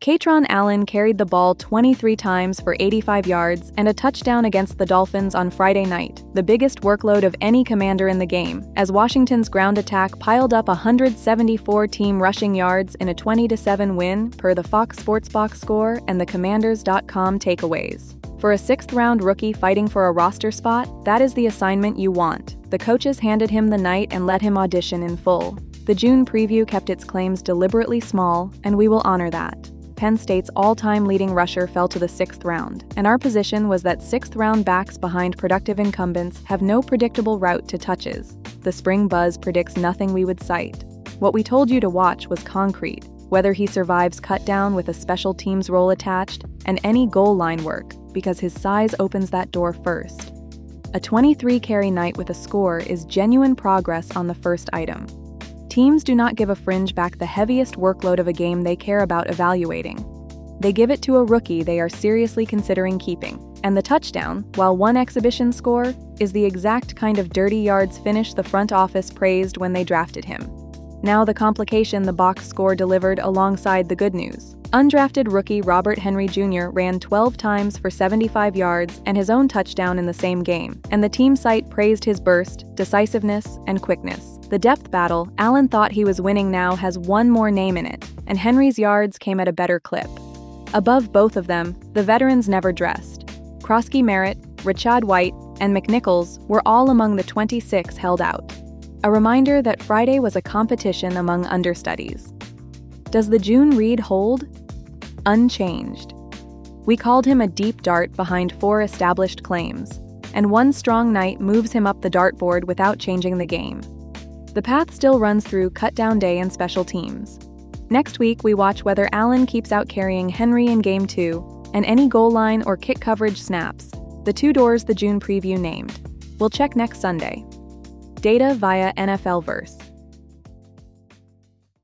Kaytron Allen carried the ball 23 times for 85 yards and a touchdown against the Dolphins on Friday night, the biggest workload of any commander in the game, as Washington's ground attack piled up 174 team rushing yards in a 20-7 win per the Fox Sports Box score and the Commanders.com takeaways. For a sixth-round rookie fighting for a roster spot, that is the assignment you want. The coaches handed him the night and let him audition in full. The June preview kept its claims deliberately small, and we will honor that. Penn State's all-time leading rusher fell to the sixth round, and our position was that sixth-round backs behind productive incumbents have no predictable route to touches. The spring buzz predicts nothing we would cite. What we told you to watch was concrete, whether he survives cut down with a special teams role attached, and any goal line work, because his size opens that door first. A 23-carry night with a score is genuine progress on the first item. Teams do not give a fringe back the heaviest workload of a game they care about evaluating. They give it to a rookie they are seriously considering keeping. And the touchdown, while one exhibition score, is the exact kind of dirty yards finish the front office praised when they drafted him. Now the complication the box score delivered alongside the good news. Undrafted rookie Robert Henry Jr. ran 12 times for 75 yards and his own touchdown in the same game, and the team site praised his burst, decisiveness, and quickness. The depth battle Allen thought he was winning now has one more name in it, and Henry's yards came at a better clip. Above both of them, the veterans never dressed. Krosky Merritt, Rachaad White, and McNichols were all among the 26 held out. A reminder that Friday was a competition among understudies. Does the June read hold? Unchanged. We called him a deep dart behind 4 established claims, and one strong night moves him up the dartboard without changing the game. The path still runs through cut-down day and special teams. Next week, we watch whether Allen keeps out carrying Henry in Game 2, and any goal line or kick coverage snaps, the 2 doors the June preview named. We'll check next Sunday. Data via NFLverse.